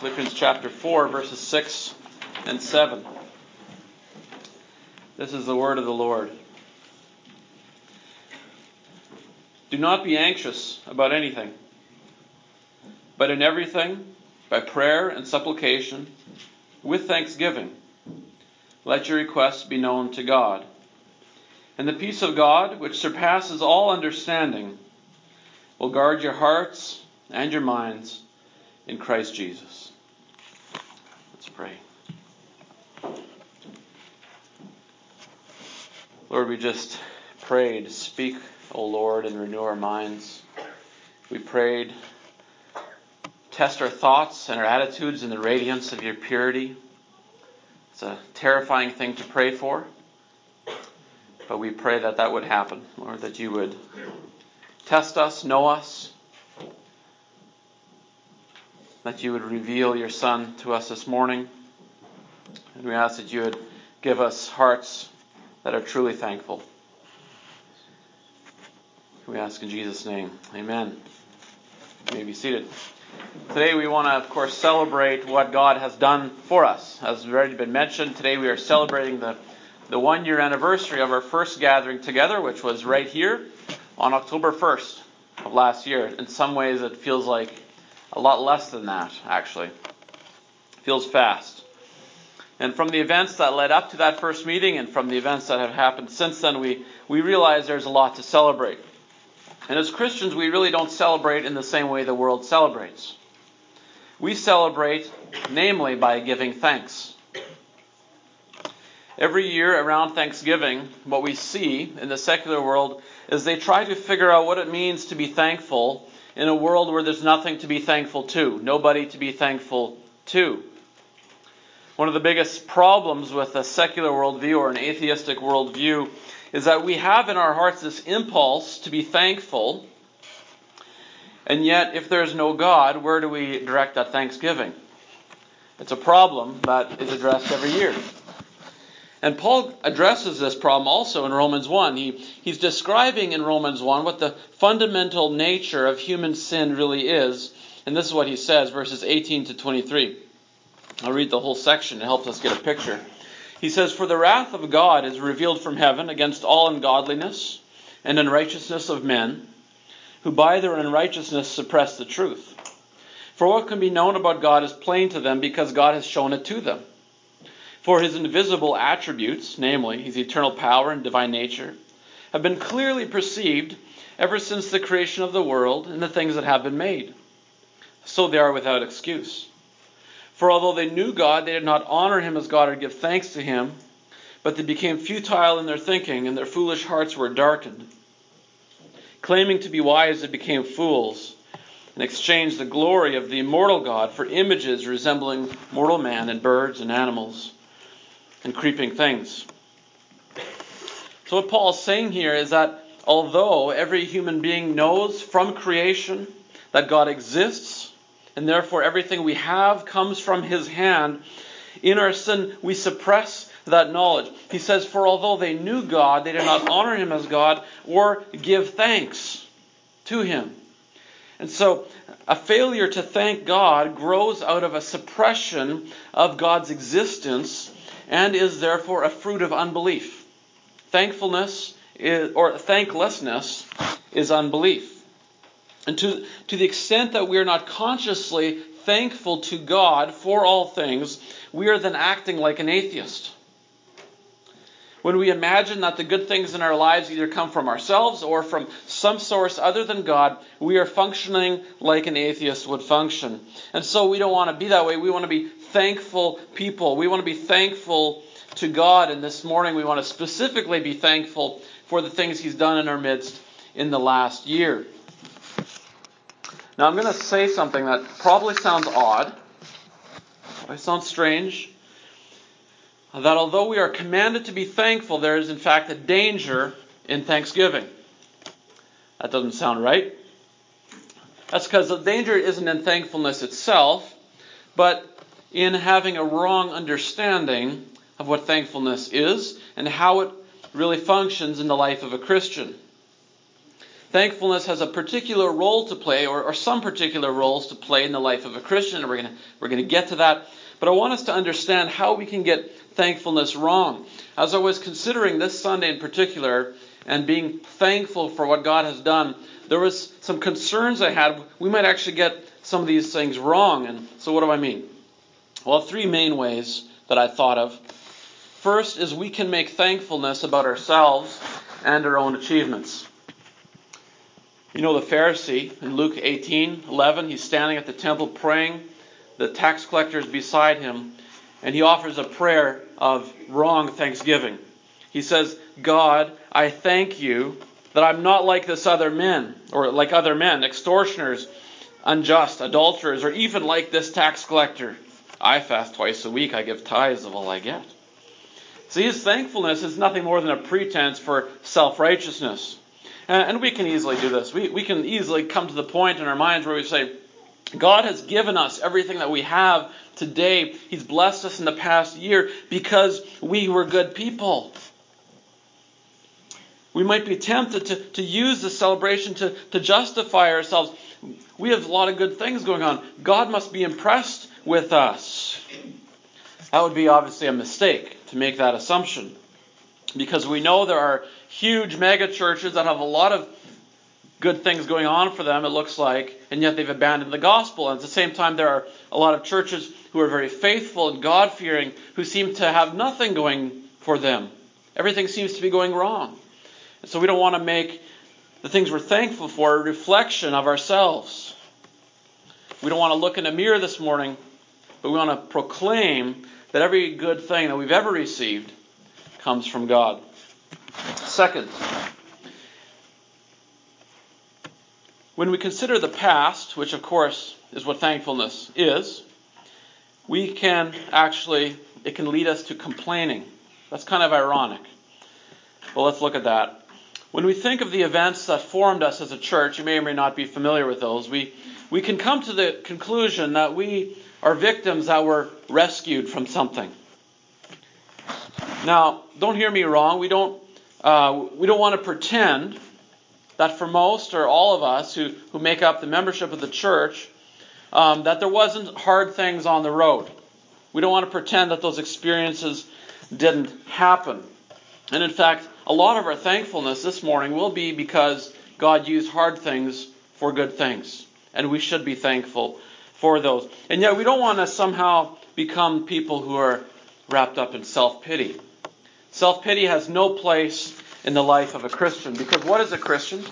Philippians chapter 4, verses 6 and 7. This is the word of the Lord. Do not be anxious about anything, but in everything, by prayer and supplication, with thanksgiving, let your requests be known to God. And the peace of God, which surpasses all understanding, will guard your hearts and your minds in Christ Jesus. Let's pray. Lord, we just prayed, speak, O Lord, and renew our minds. We prayed, test our thoughts and our attitudes in the radiance of your purity. It's a terrifying thing to pray for, but we pray that that would happen, Lord, that you would test us, know us, that you would reveal your Son to us this morning. And we ask that you would give us hearts that are truly thankful. We ask in Jesus' name. Amen. You may be seated. Today we want to, of course, celebrate what God has done for us. As has already been mentioned, today we are celebrating the 1-year anniversary of our first gathering together, which was right here on October 1st of last year. In some ways it feels like a lot less than that, actually. It feels fast. And from the events that led up to that first meeting and from the events that have happened since then, we realize there's a lot to celebrate. And as Christians, we really don't celebrate in the same way the world celebrates. We celebrate, namely, by giving thanks. Every year around Thanksgiving, what we see in the secular world is they try to figure out what it means to be thankful in a world where there's nothing to be thankful to, nobody to be thankful to. One of the biggest problems with a secular worldview or an atheistic worldview is that we have in our hearts this impulse to be thankful, and yet if there's no God, where do we direct that thanksgiving? It's a problem that is addressed every year. And Paul addresses this problem also in Romans 1. He's describing in Romans 1 what the fundamental nature of human sin really is. And this is what he says, verses 18 to 23. I'll read the whole section. It helps us get a picture. He says, "For the wrath of God is revealed from heaven against all ungodliness and unrighteousness of men, who by their unrighteousness suppress the truth. For what can be known about God is plain to them, because God has shown it to them. For his invisible attributes, namely his eternal power and divine nature, have been clearly perceived ever since the creation of the world and the things that have been made. So they are without excuse. For although they knew God, they did not honor him as God or give thanks to him, but they became futile in their thinking, and their foolish hearts were darkened. Claiming to be wise, they became fools, and exchanged the glory of the immortal God for images resembling mortal man and birds and animals and creeping things." So what Paul is saying here is that although every human being knows from creation that God exists, and therefore everything we have comes from his hand, in our sin we suppress that knowledge. He says, for although they knew God, they did not honor him as God or give thanks to him. And so a failure to thank God grows out of a suppression of God's existence and is therefore a fruit of unbelief. Thanklessness is unbelief. And to the extent that we are not consciously thankful to God for all things, we are then acting like an atheist. When we imagine that the good things in our lives either come from ourselves or from some source other than God, we are functioning like an atheist would function. And so we don't want to be that way. We want to be thankful people. We want to be thankful to God. And this morning we want to specifically be thankful for the things he's done in our midst in the last year. Now I'm going to say something that probably sounds odd. It sounds strange. That although we are commanded to be thankful, there is in fact a danger in thanksgiving. That doesn't sound right. That's because the danger isn't in thankfulness itself, but in having a wrong understanding of what thankfulness is and how it really functions in the life of a Christian. Thankfulness has a particular role to play, or some particular roles to play in the life of a Christian, and we're going to get to that. But I want us to understand how we can get thankfulness wrong. As I was considering this Sunday in particular, and being thankful for what God has done, there was some concerns I had. We might actually get some of these things wrong. And so what do I mean? Well, three main ways that I thought of. First is we can make thankfulness about ourselves and our own achievements. You know the Pharisee in Luke 18:11, he's standing at the temple praying. The tax collector is beside him, and he offers a prayer of wrong thanksgiving. He says, God, I thank you that I'm not like this other men, or like other men, extortioners, unjust, adulterers, or even like this tax collector. I fast twice a week. I give tithes of all I get. See, his thankfulness is nothing more than a pretense for self-righteousness. And we can easily do this. We can easily come to the point in our minds where we say, God has given us everything that we have today. He's blessed us in the past year because we were good people. We might be tempted to use the celebration to justify ourselves. We have a lot of good things going on. God must be impressed with us. That would be obviously a mistake to make that assumption, because we know there are huge mega churches that have a lot of good things going on for them, it looks like, and yet they've abandoned the gospel. And at the same time, there are a lot of churches who are very faithful and God-fearing who seem to have nothing going for them. Everything seems to be going wrong. And so we don't want to make the things we're thankful for a reflection of ourselves. We don't want to look in a mirror this morning, but we want to proclaim that every good thing that we've ever received comes from God. Second, when we consider the past, which of course is what thankfulness is, it can lead us to complaining. That's kind of ironic. Well, let's look at that. When we think of the events that formed us as a church, you may or may not be familiar with those, we can come to the conclusion that we are victims that were rescued from something. Now, don't hear me wrong. We don't want to pretend that for most or all of us who make up the membership of the church, that there wasn't hard things on the road. We don't want to pretend that those experiences didn't happen. And in fact, a lot of our thankfulness this morning will be because God used hard things for good things. And we should be thankful for those. And yet we don't want to somehow become people who are wrapped up in self-pity. Self-pity has no place in the life of a Christian. Because what is a Christian?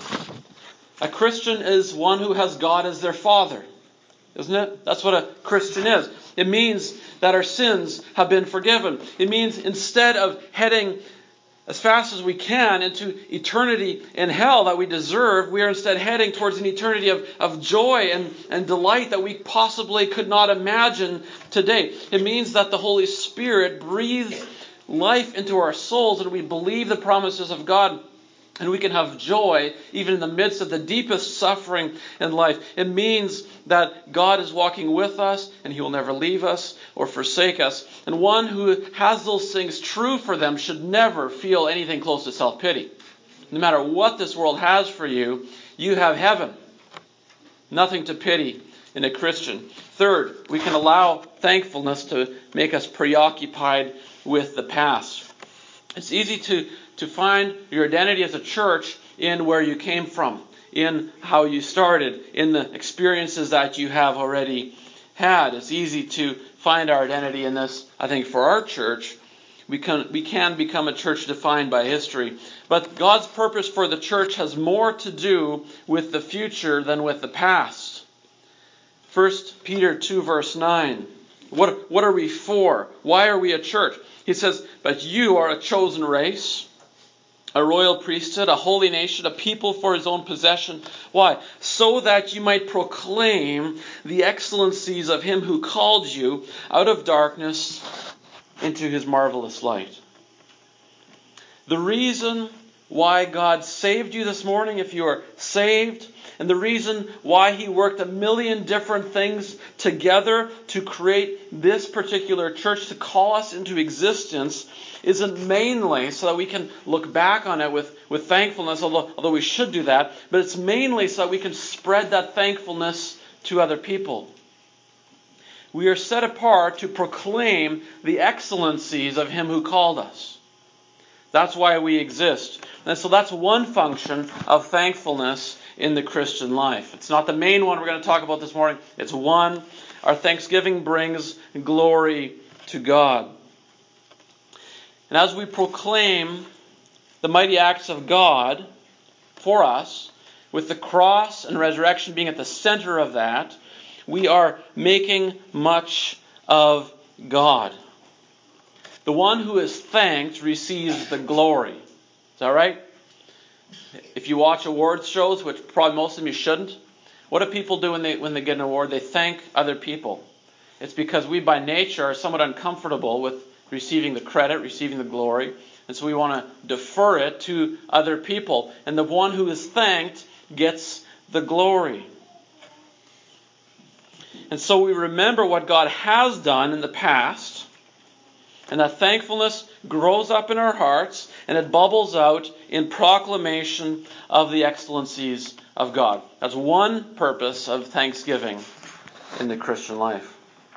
A Christian is one who has God as their Father. Isn't it? That's what a Christian is. It means that our sins have been forgiven. It means instead of heading as fast as we can into eternity in hell that we deserve, we are instead heading towards an eternity of joy and delight that we possibly could not imagine today. It means that the Holy Spirit breathes life into our souls and we believe the promises of God, and we can have joy even in the midst of the deepest suffering in life. It means that God is walking with us and He will never leave us or forsake us. And one who has those things true for them should never feel anything close to self-pity. No matter what this world has for you, you have heaven. Nothing to pity in a Christian. Third, we can allow thankfulness to make us preoccupied with the past. It's easy to find your identity as a church in where you came from, in how you started, in the experiences that you have already had. It's easy to find our identity in this. I think for our church, we can become a church defined by history. But God's purpose for the church has more to do with the future than with the past. 1 Peter 2 verse 9. What are we for? Why are we a church? He says, but you are a chosen race, a royal priesthood, a holy nation, a people for His own possession. Why? So that you might proclaim the excellencies of Him who called you out of darkness into His marvelous light. The reason why God saved you this morning, if you are saved, And the reason why He worked a million different things together to create this particular church, to call us into existence, isn't mainly so that we can look back on it with thankfulness, although we should do that, but it's mainly so that we can spread that thankfulness to other people. We are set apart to proclaim the excellencies of Him who called us. That's why we exist. And so that's one function of thankfulness in the Christian life. It's not the main one we're going to talk about this morning. It's one. Our thanksgiving brings glory to God. And as we proclaim the mighty acts of God for us, with the cross and resurrection being at the center of that, we are making much of God. The one who is thanked receives the glory. Is that right? If you watch awards shows, which probably most of you shouldn't, what do people do when they get an award? They thank other people. It's because we by nature are somewhat uncomfortable with receiving the credit, receiving the glory, and so we want to defer it to other people. And the one who is thanked gets the glory. And so we remember what God has done in the past, and that thankfulness grows up in our hearts, and it bubbles out in proclamation of the excellencies of God. That's one purpose of thanksgiving in the Christian life.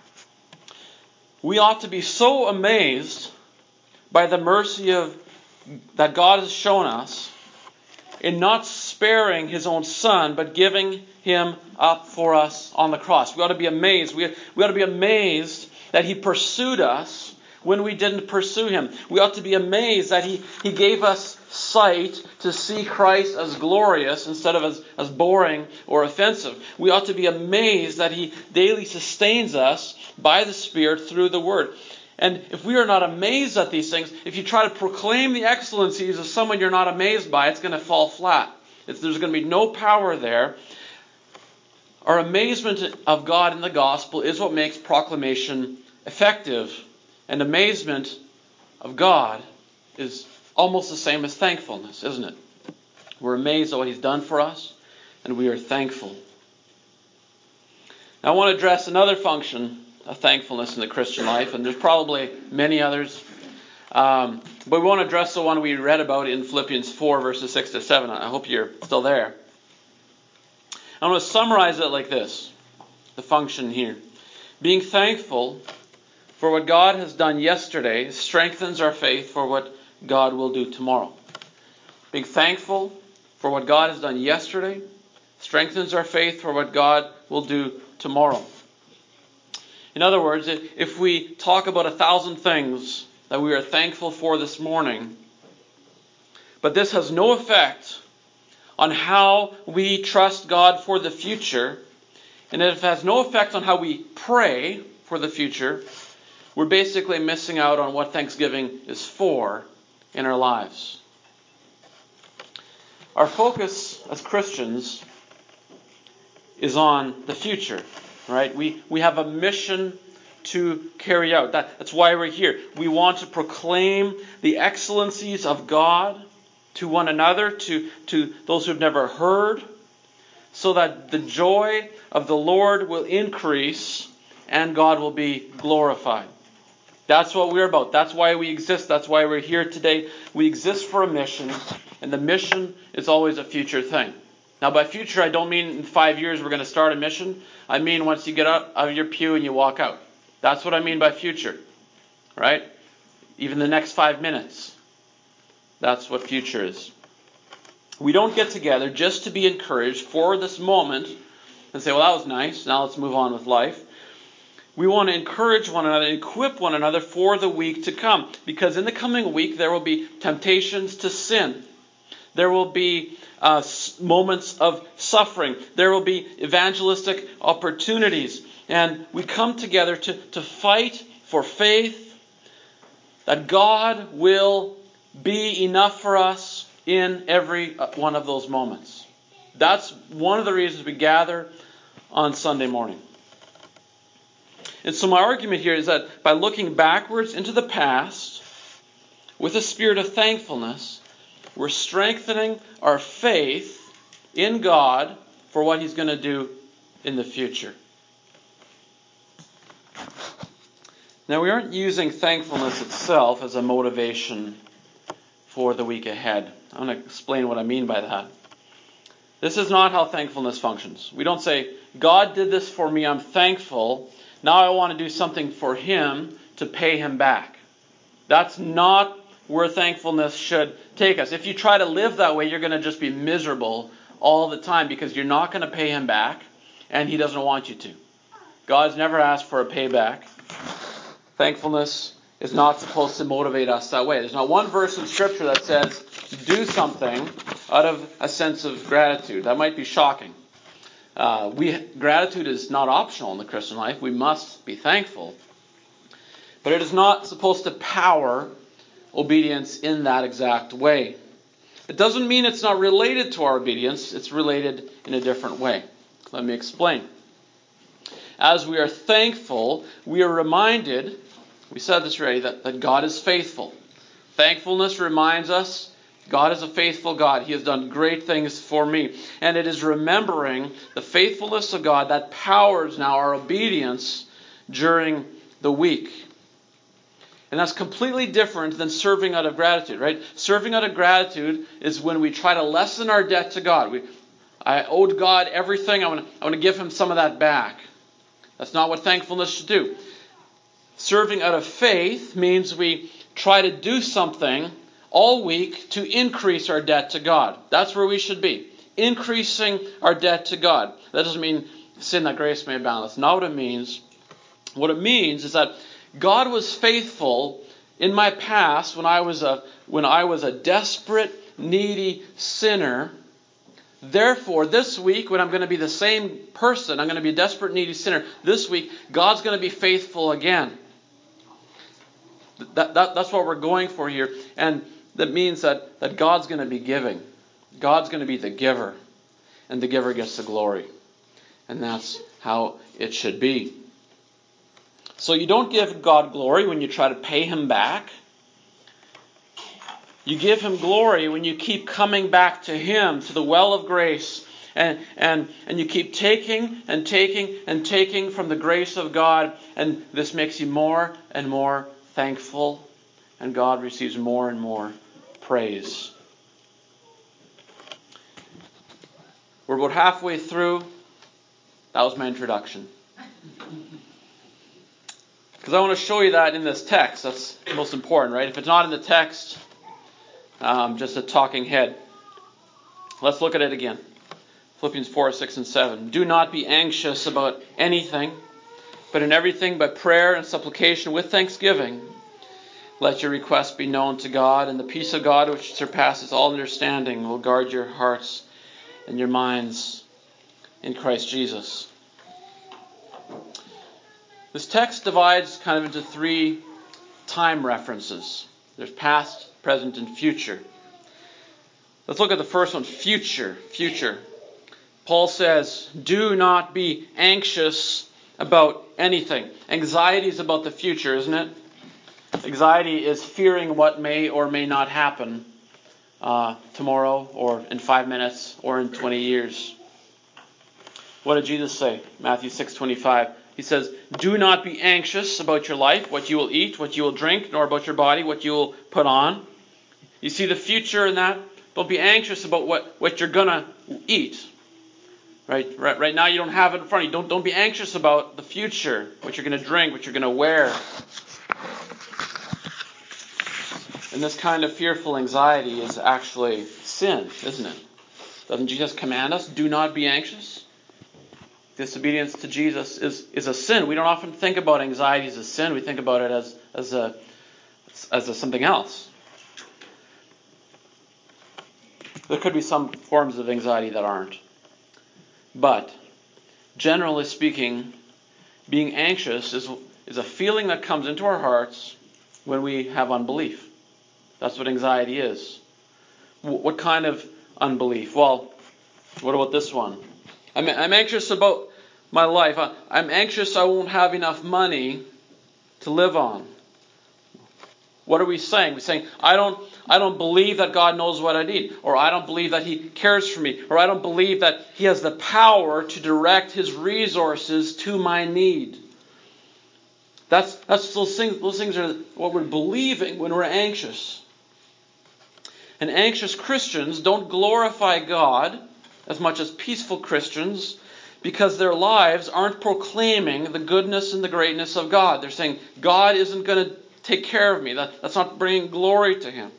We ought to be so amazed by the mercy that God has shown us in not sparing His own Son, but giving Him up for us on the cross. We ought to be amazed. We ought to be amazed that He pursued us when we didn't pursue Him. We ought to be amazed that He gave us sight to see Christ as glorious instead of as boring or offensive. We ought to be amazed that He daily sustains us by the Spirit through the Word. And if we are not amazed at these things, if you try to proclaim the excellencies of someone you're not amazed by, it's going to fall flat. There's going to be no power there. Our amazement of God in the gospel is what makes proclamation effective. And amazement of God is almost the same as thankfulness, isn't it? We're amazed at what He's done for us, and we are thankful. Now I want to address another function of thankfulness in the Christian life, and there's probably many others. But we want to address the one we read about in Philippians 4, verses 6 to 7. I hope you're still there. I want to summarize it like this, the function here. Being thankful for what God has done yesterday strengthens our faith for what God will do tomorrow. Being thankful for what God has done yesterday strengthens our faith for what God will do tomorrow. In other words, if we talk about 1,000 things that we are thankful for this morning, but this has no effect on how we trust God for the future, and if it has no effect on how we pray for the future, we're basically missing out on what Thanksgiving is for in our lives. Our focus as Christians is on the future, right? We have a mission to carry out. That's why we're here. We want to proclaim the excellencies of God to one another, to those who've never heard, so that the joy of the Lord will increase and God will be glorified. That's what we're about. That's why we exist. That's why we're here today. We exist for a mission, and the mission is always a future thing. Now, by future, I don't mean in 5 years we're going to start a mission. I mean once you get up out of your pew and you walk out. That's what I mean by future, right? Even the next 5 minutes. That's what future is. We don't get together just to be encouraged for this moment and say, well, that was nice. Now let's move on with life. We want to encourage one another, equip one another for the week to come. Because in the coming week, there will be temptations to sin. There will be moments of suffering. There will be evangelistic opportunities. And we come together to fight for faith that God will be enough for us in every one of those moments. That's one of the reasons we gather on Sunday morning. And so my argument here is that by looking backwards into the past with a spirit of thankfulness, we're strengthening our faith in God for what He's going to do in the future. Now, we aren't using thankfulness itself as a motivation for the week ahead. I'm going to explain what I mean by that. This is not how thankfulness functions. We don't say, God did this for me, I'm thankful. Now I want to do something for Him to pay Him back. That's not where thankfulness should take us. If you try to live that way, you're going to just be miserable all the time because you're not going to pay Him back and He doesn't want you to. God's never asked for a payback. Thankfulness is not supposed to motivate us that way. There's not one verse in Scripture that says, do something out of a sense of gratitude. That might be shocking. Gratitude is not optional in the Christian life. We must be thankful. But it is not supposed to power obedience in that exact way. It doesn't mean it's not related to our obedience. It's related in a different way. Let me explain. As we are thankful, we are reminded, we said this already, that God is faithful. Thankfulness reminds us God is a faithful God. He has done great things for me. And it is remembering the faithfulness of God that powers now our obedience during the week. And that's completely different than serving out of gratitude, right? Serving out of gratitude is when we try to lessen our debt to God. I owed God everything. I want to give Him some of that back. That's not what thankfulness should do. Serving out of faith means we try to do something all week to increase our debt to God. That's where we should be. Increasing our debt to God. That doesn't mean sin that grace may abound. That's not what it means. What it means is that God was faithful in my past when I was a desperate, needy sinner. Therefore, this week, when I'm going to be the same person, I'm going to be a desperate, needy sinner. This week, God's going to be faithful again. That's what we're going for here. And that means that God's going to be giving. God's going to be the giver. And the giver gets the glory. And that's how it should be. So you don't give God glory when you try to pay Him back. You give Him glory when you keep coming back to Him, to the well of grace. And you keep taking and taking and taking from the grace of God. And this makes you more and more thankful. And God receives more and more praise. We're about halfway through. That was my introduction. Because I want to show you that in this text. That's most important, right? If it's not in the text, just a talking head. Let's look at it again. Philippians 4, 6, and 7. Do not be anxious about anything, but in everything by prayer and supplication with thanksgiving, let your requests be known to God, and the peace of God, which surpasses all understanding, will guard your hearts and your minds in Christ Jesus. This text divides kind of into 3 time references. There's past, present, and future. Let's look at the first one, future. Future. Paul says, do not be anxious about anything. Anxiety is about the future, isn't it? Anxiety is fearing what may or may not happen tomorrow or in 5 minutes or in 20 years. What did Jesus say? Matthew 6:25. He says, do not be anxious about your life, what you will eat, what you will drink, nor about your body, what you will put on. You see the future in that? Don't be anxious about what you're going to eat. Right now you don't have it in front of you. Don't be anxious about the future, what you're going to drink, what you're going to wear. And this kind of fearful anxiety is actually sin, isn't it? Doesn't Jesus command us, do not be anxious? Disobedience to Jesus is a sin. We don't often think about anxiety as a sin. We think about it as something else. There could be some forms of anxiety that aren't. But, generally speaking, being anxious is a feeling that comes into our hearts when we have unbelief. That's what anxiety is. What kind of unbelief? Well, what about this one? I'm anxious about my life. I'm anxious I won't have enough money to live on. What are we saying? We're saying, I don't believe that God knows what I need, or I don't believe that He cares for me, or I don't believe that He has the power to direct His resources to my need. That's those things are what we're believing when we're anxious. And anxious Christians don't glorify God as much as peaceful Christians, because their lives aren't proclaiming the goodness and the greatness of God. They're saying, God isn't going to take care of me. That's not bringing glory to Him.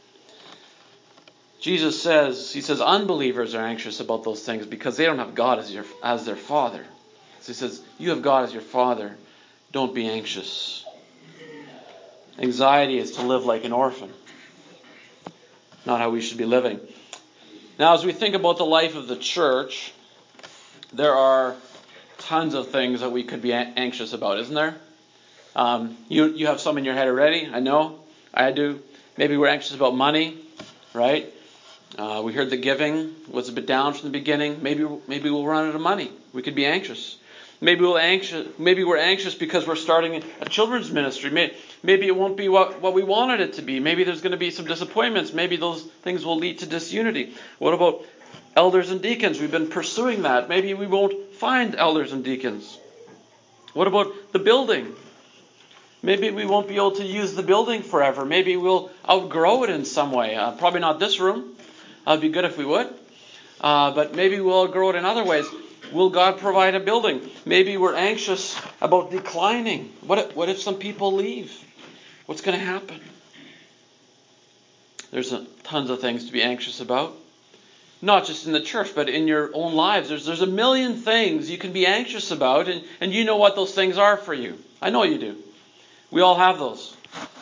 Jesus says, He says, unbelievers are anxious about those things because they don't have God as their Father. So He says, you have God as your Father. Don't be anxious. Anxiety is to live like an orphan. Not how we should be living. Now, as we think about the life of the church, there are tons of things that we could be anxious about, isn't there? You have some in your head already, I know. I do. Maybe we're anxious about money, right? We heard the giving was a bit down from the beginning. Maybe we'll run out of money. We could be anxious. Maybe we're anxious because we're starting a children's ministry. Maybe it won't be what we wanted it to be. Maybe there's going to be some disappointments. Maybe those things will lead to disunity. What about elders and deacons? We've been pursuing that. Maybe we won't find elders and deacons. What about the building? Maybe we won't be able to use the building forever. Maybe we'll outgrow it in some way. Probably not this room. It'd be good if we would. But maybe we'll outgrow it in other ways. Will God provide a building? Maybe we're anxious about declining. What if some people leave? What's going to happen? There's tons of things to be anxious about. Not just in the church, but in your own lives. There's a million things you can be anxious about, and you know what those things are for you. I know you do. We all have those.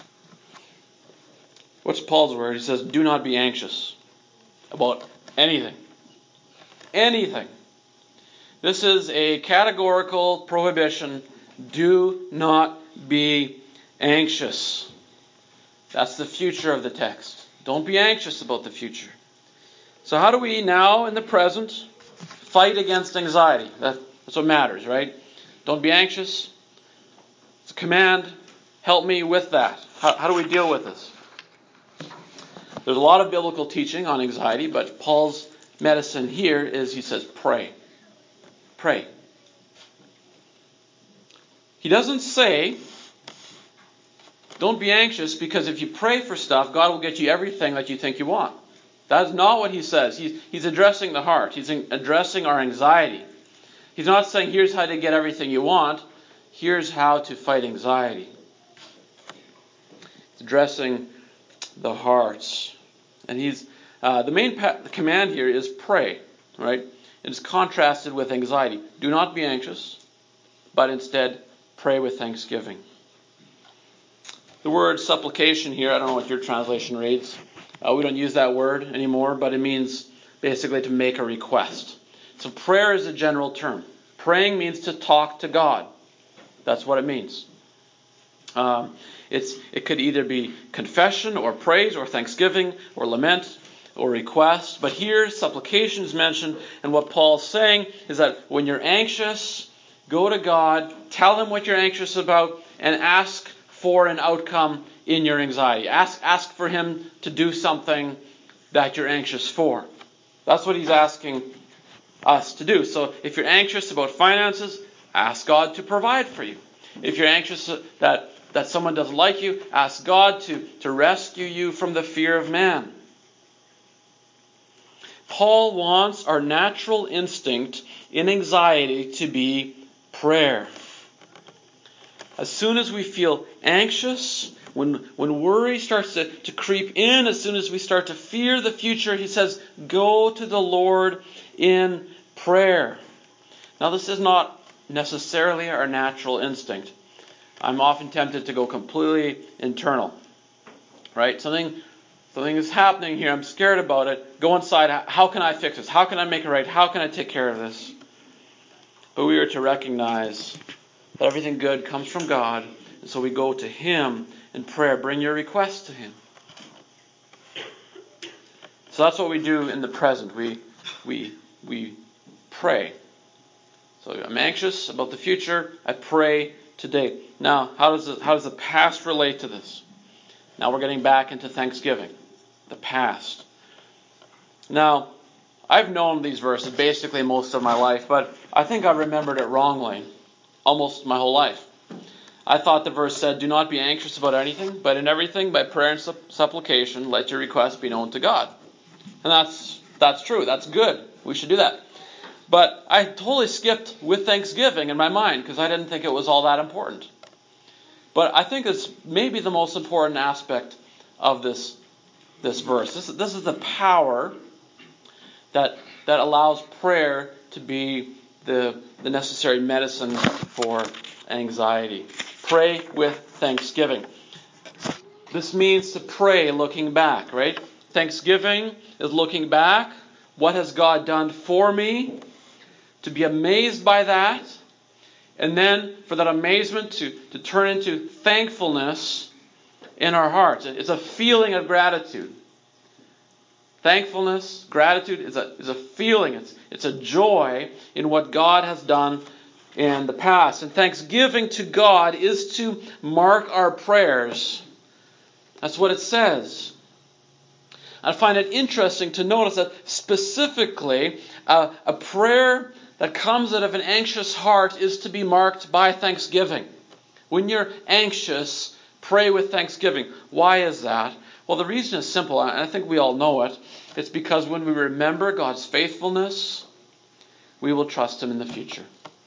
What's Paul's word? He says, do not be anxious about anything. Anything. This is a categorical prohibition. Do not be anxious. That's the future of the text. Don't be anxious about the future. So how do we now, in the present, fight against anxiety? That's what matters, right? Don't be anxious. It's a command. Help me with that. How do we deal with this? There's a lot of biblical teaching on anxiety, but Paul's medicine here is, he says, pray. Pray. He doesn't say, don't be anxious, because if you pray for stuff, God will get you everything that you think you want. That's not what he says. He's addressing the heart. He's addressing our anxiety. He's not saying, here's how to get everything you want. Here's how to fight anxiety. He's addressing the hearts. And the main command here is pray, right? It is contrasted with anxiety. Do not be anxious, but instead pray with thanksgiving. The word supplication here, I don't know what your translation reads. We don't use that word anymore, but it means basically to make a request. So prayer is a general term. Praying means to talk to God. That's what it means. It could either be confession or praise or thanksgiving or lament or request. But here, supplication is mentioned, and what Paul's saying is that when you're anxious, go to God, tell Him what you're anxious about, and ask for an outcome in your anxiety. Ask for Him to do something that you're anxious for. That's what he's asking us to do. So if you're anxious about finances, ask God to provide for you. If you're anxious that someone doesn't like you, ask God to rescue you from the fear of man. Paul wants our natural instinct in anxiety to be prayer. As soon as we feel anxious, when worry starts to creep in, as soon as we start to fear the future, he says, go to the Lord in prayer. Now, this is not necessarily our natural instinct. I'm often tempted to go completely internal. Right? Something is happening here. I'm scared about it. Go inside. How can I fix this? How can I make it right? How can I take care of this? But we are to recognize that everything good comes from God. And so we go to Him in prayer. Bring your requests to Him. So that's what we do in the present. We pray. So I'm anxious about the future. I pray today. Now, how does the past relate to this? Now we're getting back into Thanksgiving, the past. Now, I've known these verses basically most of my life, but I think I remembered it wrongly almost my whole life. I thought the verse said, "Do not be anxious about anything, but in everything, by prayer and supplication, let your requests be known to God." And that's true. That's good. We should do that. But I totally skipped with Thanksgiving in my mind because I didn't think it was all that important. But I think it's maybe the most important aspect of this verse. This is the power that allows prayer to be the necessary medicine for anxiety. Pray with thanksgiving. This means to pray looking back, right? Thanksgiving is looking back. What has God done for me? To be amazed by that. And then for that amazement to turn into thankfulness in our hearts. It's a feeling of gratitude. Thankfulness, gratitude is a feeling. It's a joy in what God has done in the past. And thanksgiving to God is to mark our prayers. That's what it says. I find it interesting to notice that specifically a prayer that comes out of an anxious heart is to be marked by thanksgiving. When you're anxious, pray with thanksgiving. Why is that? Well, the reason is simple, and I think we all know it. It's because when we remember God's faithfulness, we will trust Him in the future.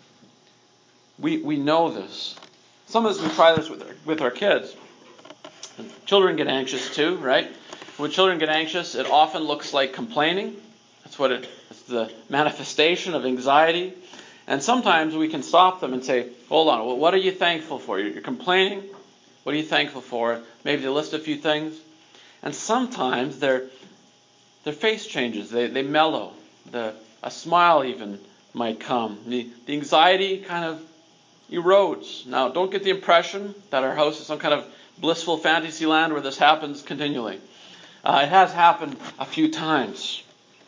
We know this. Sometimes we try this with our kids. Children get anxious too, right? When children get anxious, it often looks like complaining. It's the manifestation of anxiety. And sometimes we can stop them and say, hold on, well, what are you thankful for? You're complaining? What are you thankful for? Maybe they list a few things. And sometimes their face changes. They mellow. A smile even might come. The anxiety kind of erodes. Now, don't get the impression that our house is some kind of blissful fantasy land where this happens continually. It has happened a few times.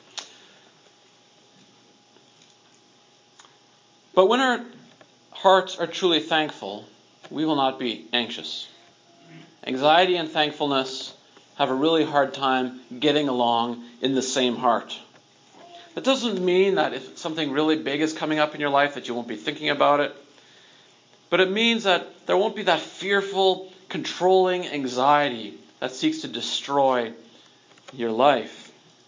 But when our hearts are truly thankful, we will not be anxious. Anxiety and thankfulness have a really hard time getting along in the same heart. That doesn't mean that if something really big is coming up in your life that you won't be thinking about it. But it means that there won't be that fearful, controlling anxiety that seeks to destroy your life.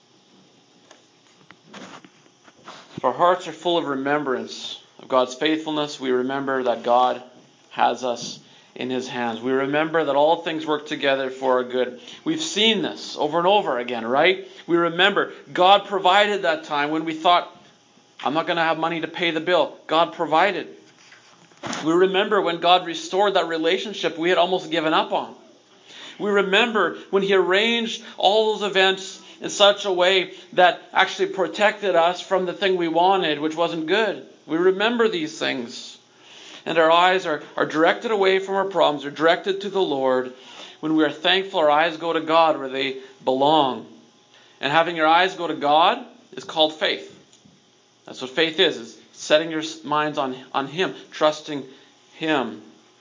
If our hearts are full of remembrance of God's faithfulness, we remember that God has us in His hands. We remember that all things work together for our good. We've seen this over and over again, right? We remember God provided that time when we thought, I'm not going to have money to pay the bill. God provided. We remember when God restored that relationship we had almost given up on. We remember when He arranged all those events in such a way that actually protected us from the thing we wanted, which wasn't good. We remember these things. And our eyes are directed away from our problems, are directed to the Lord. When we are thankful, our eyes go to God where they belong. And having your eyes go to God is called faith. That's what faith is setting your minds on Him, trusting Him.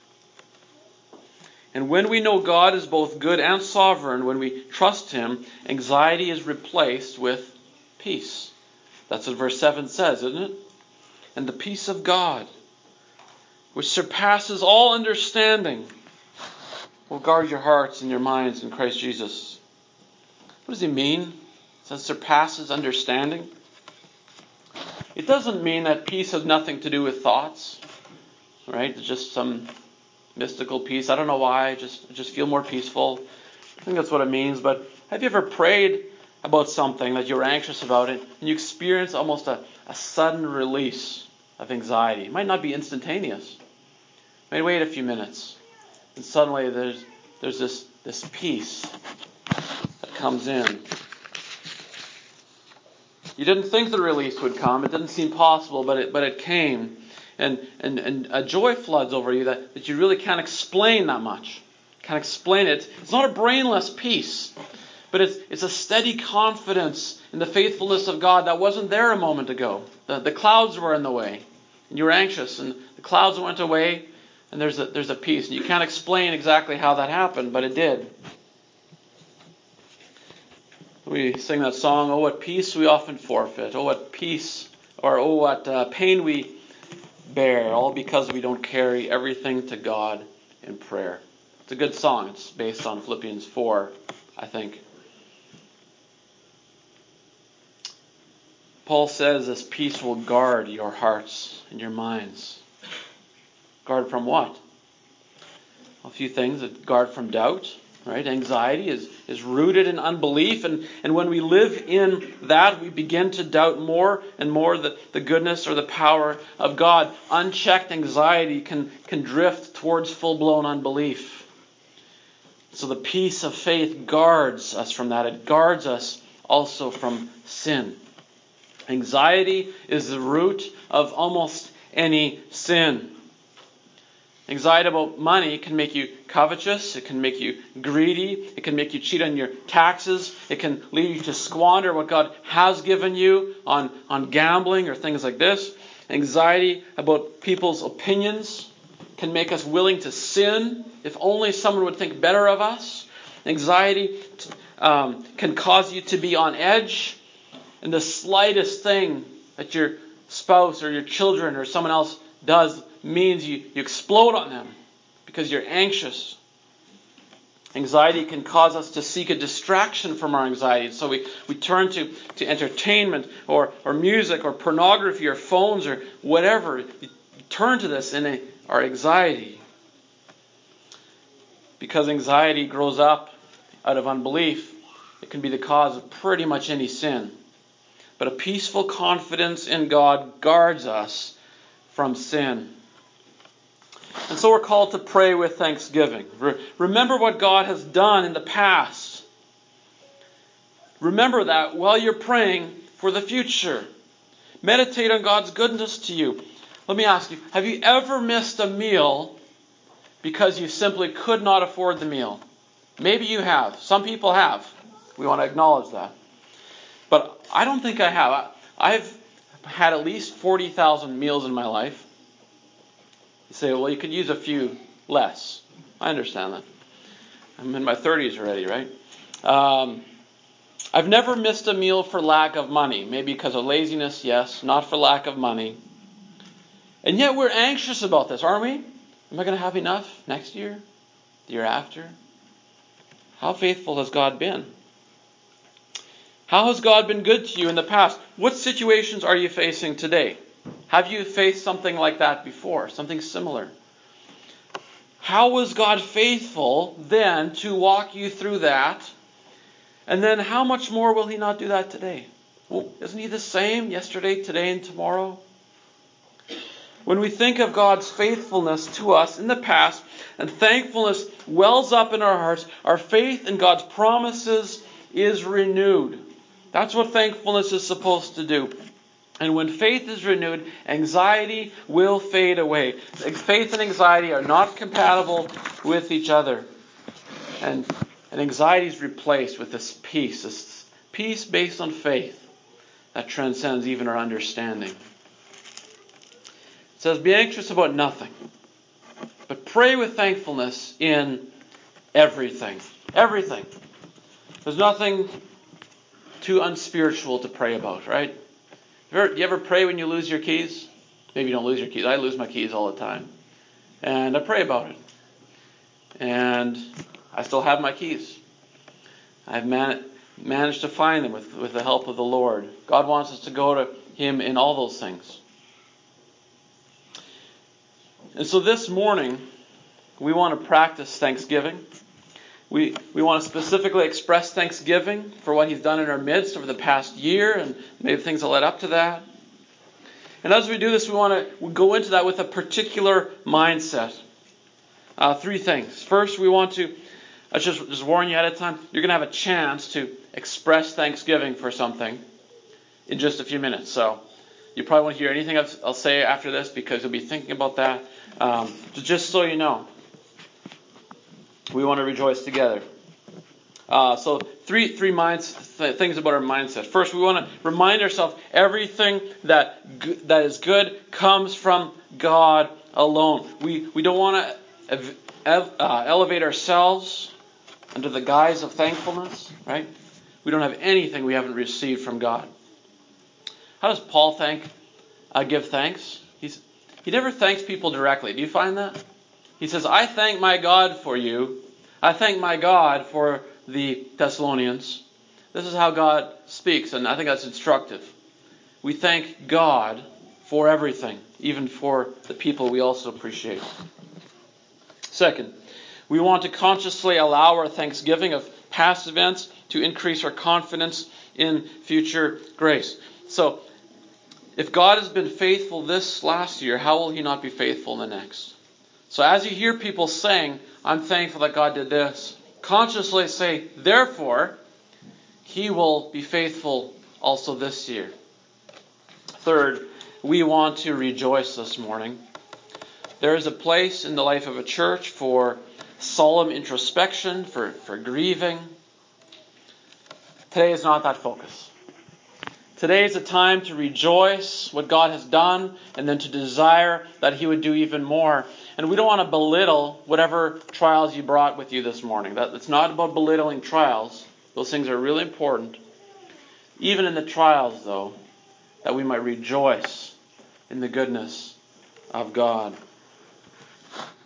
And when we know God is both good and sovereign, when we trust Him, anxiety is replaced with peace. That's what verse 7 says, isn't it? And the peace of God, which surpasses all understanding, will guard your hearts and your minds in Christ Jesus. What does He mean? It says surpasses understanding. It doesn't mean that peace has nothing to do with thoughts, right? It's just some mystical peace. I don't know why. I just feel more peaceful. I think that's what it means. But have you ever prayed about something that you were anxious about it, and you experience almost a sudden release of anxiety? It might not be instantaneous. You might wait a few minutes, and suddenly there's this peace that comes in. You didn't think the release would come. It didn't seem possible, but it came. And a joy floods over you that you really can't explain that much. Can't explain it. It's not a brainless peace, but it's a steady confidence in the faithfulness of God that wasn't there a moment ago. The clouds were in the way, and you were anxious, and the clouds went away, and there's a peace. And you can't explain exactly how that happened, but it did. We sing that song, "Oh, what peace we often forfeit. Oh, what peace, or oh, what pain we bear, all because we don't carry everything to God in prayer." It's a good song. It's based on Philippians 4, I think. Paul says this peace will guard your hearts and your minds. Guard from what? A few things. Guard from doubt, right? Anxiety is rooted in unbelief, and when we live in that, we begin to doubt more and more the goodness or the power of God. Unchecked anxiety can drift towards full-blown unbelief. So the peace of faith guards us from that. It guards us also from sin. Anxiety is the root of almost any sin. Anxiety about money can make you covetous. It can make you greedy. It can make you cheat on your taxes. It can lead you to squander what God has given you on gambling or things like this. Anxiety about people's opinions can make us willing to sin if only someone would think better of us. Anxiety can cause you to be on edge. And the slightest thing that your spouse or your children or someone else does means you explode on them because you're anxious. Anxiety can cause us to seek a distraction from our anxiety. So we turn to entertainment or music or pornography or phones or whatever. You turn to this in our anxiety. Because anxiety grows up out of unbelief, it can be the cause of pretty much any sin. But a peaceful confidence in God guards us from sin. And so we're called to pray with thanksgiving. Remember what God has done in the past. Remember that while you're praying for the future. Meditate on God's goodness to you. Let me ask you, have you ever missed a meal because you simply could not afford the meal? Maybe you have. Some people have. We want to acknowledge that. But I don't think I have. I've had at least 40,000 meals in my life. You say, well, you could use a few less. I understand that. I'm in my 30s already, right? I've never missed a meal for lack of money. Maybe because of laziness, yes. Not for lack of money. And yet we're anxious about this, aren't we? Am I going to have enough next year? The year after? How faithful has God been? How has God been good to you in the past? What situations are you facing today? Have you faced something like that before? Something similar? How was God faithful then to walk you through that? And then how much more will He not do that today? Well, isn't He the same yesterday, today, and tomorrow? When we think of God's faithfulness to us in the past, and thankfulness wells up in our hearts, our faith in God's promises is renewed. That's what thankfulness is supposed to do. And when faith is renewed, anxiety will fade away. Faith and anxiety are not compatible with each other. And anxiety is replaced with this peace based on faith that transcends even our understanding. It says, be anxious about nothing, but pray with thankfulness in everything. Everything. There's nothing too unspiritual to pray about, right? Do you ever pray when you lose your keys? Maybe you don't lose your keys. I lose my keys all the time. And I pray about it. And I still have my keys. I've managed to find them with the help of the Lord. God wants us to go to Him in all those things. And so this morning, we want to practice thanksgiving. We want to specifically express thanksgiving for what He's done in our midst over the past year and maybe things that led up to that. And as we do this, we want to go into that with a particular mindset. 3 things. First, we want to, I just warn you ahead of time, you're going to have a chance to express thanksgiving for something in just a few minutes. So you probably won't hear anything I'll say after this because you'll be thinking about that. Just so you know. We want to rejoice together. So three things about our mindset. First, we want to remind ourselves everything that is good comes from God alone. We don't want to elevate ourselves under the guise of thankfulness, right? We don't have anything we haven't received from God. How does Paul give thanks? He never thanks people directly. Do you find that? He says, I thank my God for you. I thank my God for the Thessalonians. This is how God speaks, and I think that's instructive. We thank God for everything, even for the people we also appreciate. Second, we want to consciously allow our thanksgiving of past events to increase our confidence in future grace. So, if God has been faithful this last year, how will He not be faithful in the next? So as you hear people saying, I'm thankful that God did this, consciously say, therefore, He will be faithful also this year. Third, we want to rejoice this morning. There is a place in the life of a church for solemn introspection, for grieving. Today is not that focus. Today is a time to rejoice what God has done and then to desire that He would do even more. And we don't want to belittle whatever trials you brought with you this morning. It's not about belittling trials. Those things are really important. Even in the trials, though, that we might rejoice in the goodness of God.